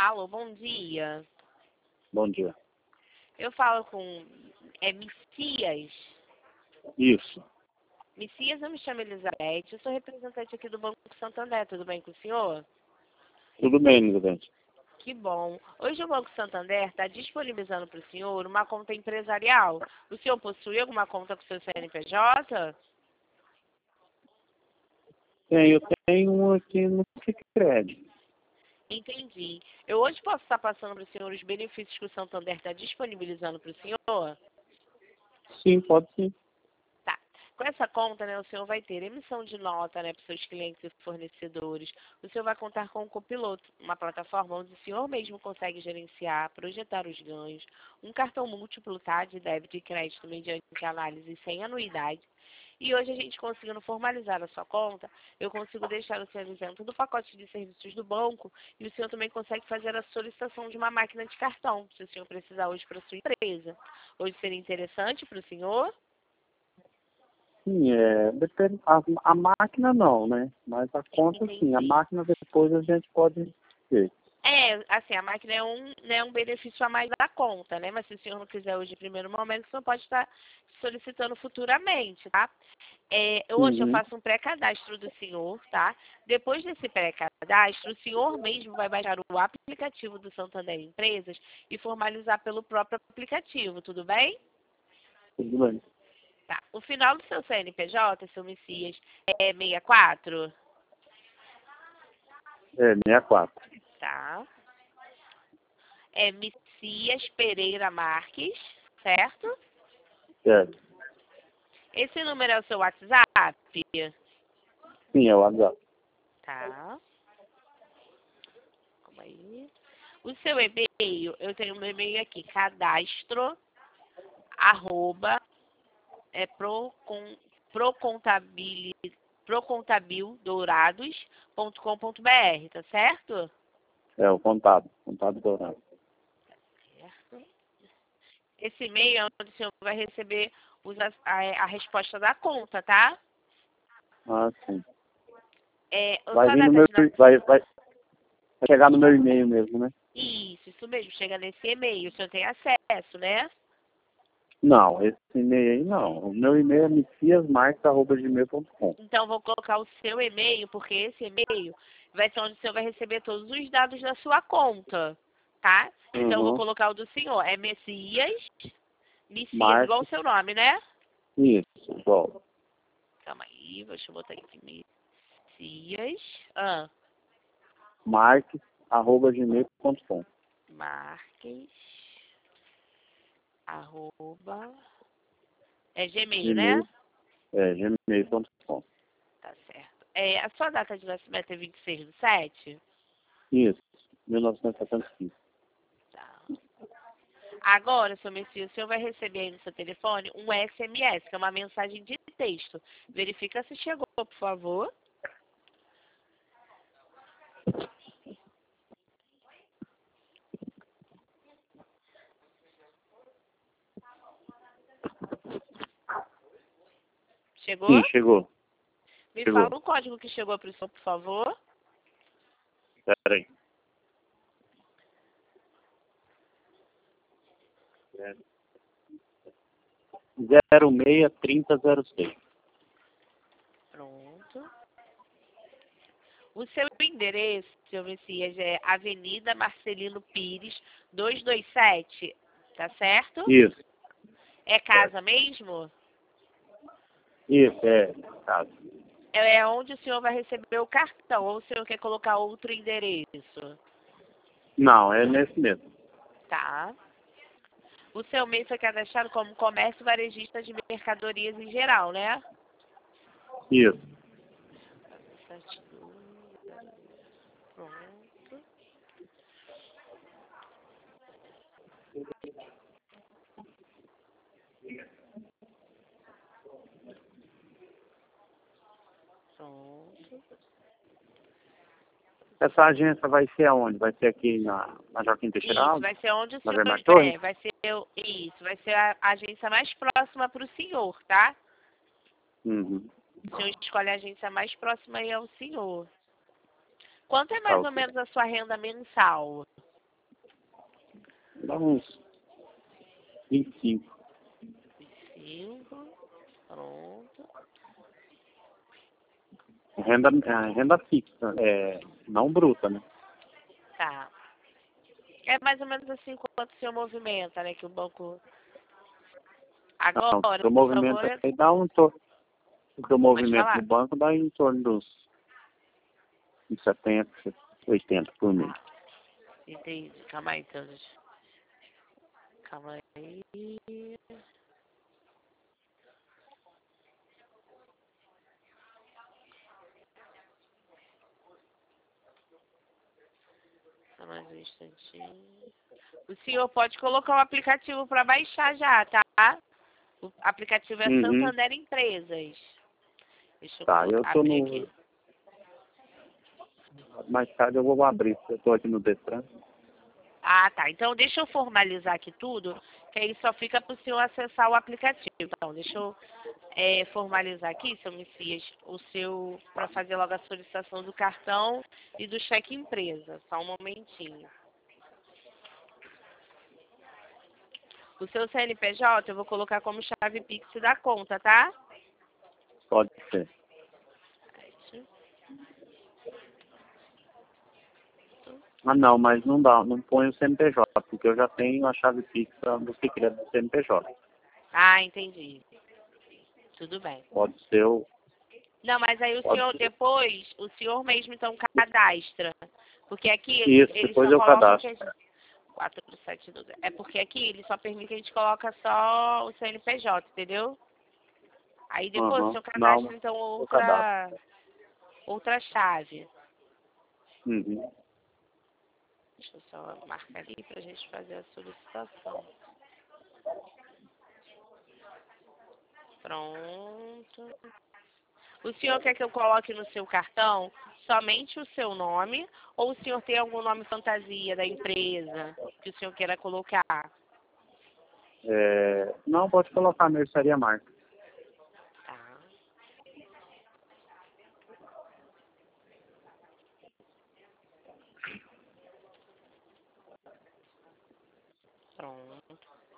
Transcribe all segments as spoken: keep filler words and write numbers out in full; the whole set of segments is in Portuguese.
Alô, bom dia. Bom dia. Eu falo com é, Messias. Isso. Messias, eu me chamo Elizabeth, eu sou representante aqui do Banco Santander, tudo bem com o senhor? Tudo bem, Elizabeth. Que bom. Hoje o Banco Santander está disponibilizando para o senhor uma conta empresarial. O senhor possui alguma conta com o seu C N P J? Tem, eu tenho um aqui no Sicredi. Entendi. Eu hoje posso estar passando para o senhor os benefícios que o Santander está disponibilizando para o senhor? Sim, pode sim. Tá. Com essa conta, né, o senhor vai ter emissão de nota, né, para os seus clientes e fornecedores. O senhor vai contar com o Copiloto, uma plataforma onde o senhor mesmo consegue gerenciar, projetar os ganhos, um cartão múltiplo, tá, de débito e crédito mediante análise sem anuidade. E hoje a gente conseguindo formalizar a sua conta, eu consigo deixar o senhor isento do pacote de serviços do banco e o senhor também consegue fazer a solicitação de uma máquina de cartão, se o senhor precisar hoje para a sua empresa. Hoje seria interessante para o senhor? Sim, é, depende, a, a máquina não, né? Mas a conta Entendi. sim, a máquina depois a gente pode ver. É, assim, a máquina é um, né, um benefício a mais da conta, né? Mas se o senhor não quiser hoje, no primeiro momento, o senhor pode estar solicitando futuramente, tá? É, hoje eu Uhum. faço um pré-cadastro do senhor, tá? Depois desse pré-cadastro, o senhor mesmo vai baixar o aplicativo do Santander Empresas e formalizar pelo próprio aplicativo, tudo bem? Tudo bem. Tá. O final do seu C N P J, seu Messias, é sessenta e quatro? É, sessenta e quatro. Tá. É Messias Pereira Marques, certo? Certo. Esse número é o seu WhatsApp? Sim, é o WhatsApp. Tá. Calma aí. O seu e-mail, eu tenho meu e-mail aqui, cadastro, arroba, é procon, procontabili, procontabildourados.com.br, tá certo? É o contato, contato dourado. Certo. Esse e-mail é onde o senhor vai receber os, a, a resposta da conta, tá? Ah, sim. É, a Vai sua vir no data meu, de nascimento. vai, vai, vai chegar no meu e-mail mesmo, né? Isso, isso mesmo, chega nesse e-mail, o senhor tem acesso, né? Não, esse e-mail aí não. O meu e-mail é messiasmarques arroba gmail ponto com. Então, vou colocar o seu e-mail, porque esse e-mail vai ser onde o senhor vai receber todos os dados da sua conta, tá? Então, eu vou Uhum. colocar o do senhor. É Messias, Messias, igual o Marques, seu nome, né? isso, igual. Calma aí, deixa eu botar aqui. Messias, ah, Marques, arroba gmail ponto com. Marques, arroba, é Gmail, né? Gmail, é, gmail ponto com. Tá certo. É, a sua data de nascimento é vinte e seis do sete? Isso, mil novecentos e setenta e cinco. Tá. Agora, seu Messias, o senhor vai receber aí no seu telefone um S M S, que é uma mensagem de texto. Verifica se chegou, por favor. Chegou? Sim, chegou. Me Chegou. fala o código que chegou para o senhor, por favor. Peraí. zero seis trinta zero seis. Pronto. O seu endereço, seu Messias, é Avenida Marcelino Pires, duzentos e vinte e sete, tá certo? Isso, É casa mesmo? isso, é. Tá. É onde o senhor vai receber o cartão, ou o senhor quer colocar outro endereço? Não, é nesse mesmo. Tá. O seu e-mail foi cadastrado como comércio varejista de mercadorias em geral, né? Isso. Pronto. Pronto. Essa agência vai ser aonde? Vai ser aqui na, na Joaquim Teixeira Isso, Alves? vai ser onde o Na senhor Bernardo Torres? é, vai ser o- isso, vai ser a agência mais próxima para o senhor, tá? Uhum. O senhor escolhe a agência mais próxima aí ao senhor. Quanto é Tá mais ou ok. menos a sua renda mensal? Dá uns vinte e cinco. vinte e cinco. Pronto. Renda, é, renda fixa, é, não bruta, né? Tá. É mais ou menos assim quanto o senhor movimenta, né? Que o banco... Agora, Não, o por seu movimento favor... aí dá um torno. O seu movimento falar? no banco dá em torno dos uns setenta, oitenta por mês. Entendi. Calma aí, então. Deixa- Calma aí. Só mais um instantinho. O senhor pode colocar o aplicativo para baixar já, tá? O aplicativo é Uhum. Santander Empresas. Deixa eu Tá, eu tô abrir no. aqui. Mais tarde eu vou abrir, eu tô aqui no Detran. Ah, tá. Então, deixa eu formalizar aqui tudo, que aí só fica para o senhor acessar o aplicativo. Então, deixa eu é, formalizar aqui, seu Messias, o seu, para fazer logo a solicitação do cartão e do cheque empresa. Só um momentinho. O seu C N P J eu vou colocar como chave Pix da conta, tá? Pode ser. Ah, não, mas não dá, não põe o C N P J, porque eu já tenho a chave fixa do segredo do C N P J. Ah, entendi. Tudo bem. Pode ser o. Não, mas aí o Pode senhor, ser. depois, o senhor mesmo então cadastra. Porque aqui eles, Isso, eles depois só eu colocam que a cadastro. gente... quatro sete doze. É porque aqui eles só permitem que a gente coloca só o C N P J, entendeu? Aí depois o Aham. senhor Não, cadastra então eu cadastro. outra, outra chave. Uhum. Deixa eu só marcar aqui pra gente fazer a solicitação. Pronto. O senhor quer que eu coloque no seu cartão somente o seu nome ou o senhor tem algum nome fantasia da empresa que o senhor queira colocar? É, não, pode colocar Mercearia Marca. Tá. Pronto.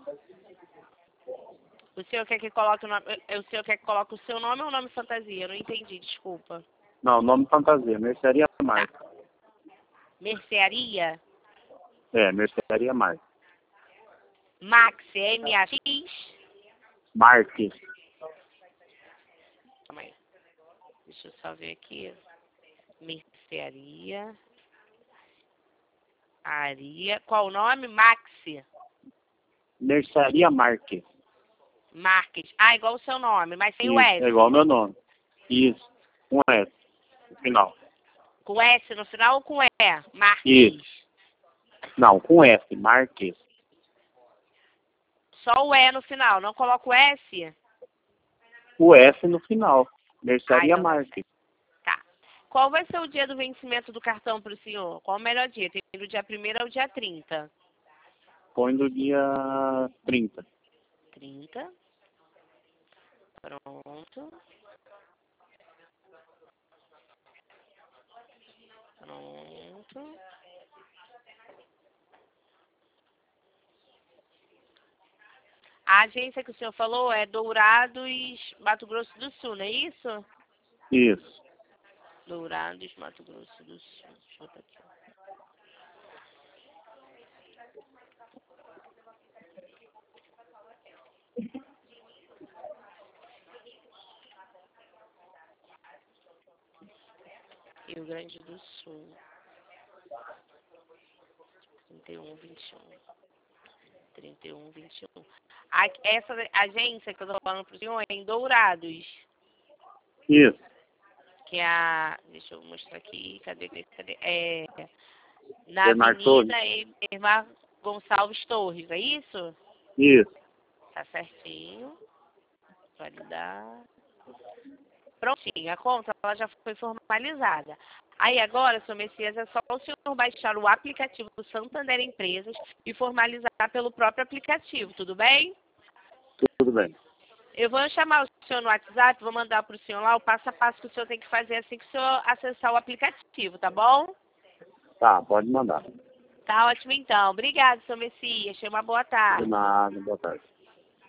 O senhor quer que coloque o nome, o senhor quer que coloque o seu nome ou o nome fantasia? Eu não entendi, desculpa. Não, nome fantasia, Mercearia Marca. Tá. Mercearia? É, Mercearia Marca. Max, M A X? Marque. Calma aí. Deixa eu só ver aqui. Mercearia. Aria. Qual o nome? Maxi. Mercearia Marque. Marques. Ah, igual o seu nome, mas sem o Isso, S. é igual ao meu nome. Isso, com S, no final. Com S no final ou com E? Marques. Isso. Não, com S, Marques. Só o E no final, não coloca o S? O S no final. Ah, Mercearia então tá Marque. certo. Tá. Qual vai ser o dia do vencimento do cartão para o senhor? Qual o melhor dia? Tem do dia primeiro ao dia trinta. Põe do dia trinta. trinta. Pronto. Pronto. A agência que o senhor falou é Dourados, Mato Grosso do Sul, não é isso? Isso. Dourados, Mato Grosso do Sul. Deixa eu botar aqui. Rio Grande do Sul. trinta e um, vinte e um. trinta e um, vinte e um. A, essa agência que eu tô falando pro senhor é em Dourados. Isso. Que é a... Deixa eu mostrar aqui. Cadê, cadê, cadê? É... Na Bernardo Avenida Torres. Irmã Gonçalves Torres, é isso? Isso. Tá certinho. Validar. Prontinho, a conta ela já foi formalizada. Aí agora, seu Messias, é só o senhor baixar o aplicativo do Santander Empresas e formalizar pelo próprio aplicativo, tudo bem? Tudo bem. Eu vou chamar o senhor no WhatsApp, vou mandar para o senhor lá o passo a passo que o senhor tem que fazer assim que o senhor acessar o aplicativo, tá bom? Tá, pode mandar. Tá ótimo então. Obrigado, seu Messias. Tenha uma boa De tarde. nada, boa tarde.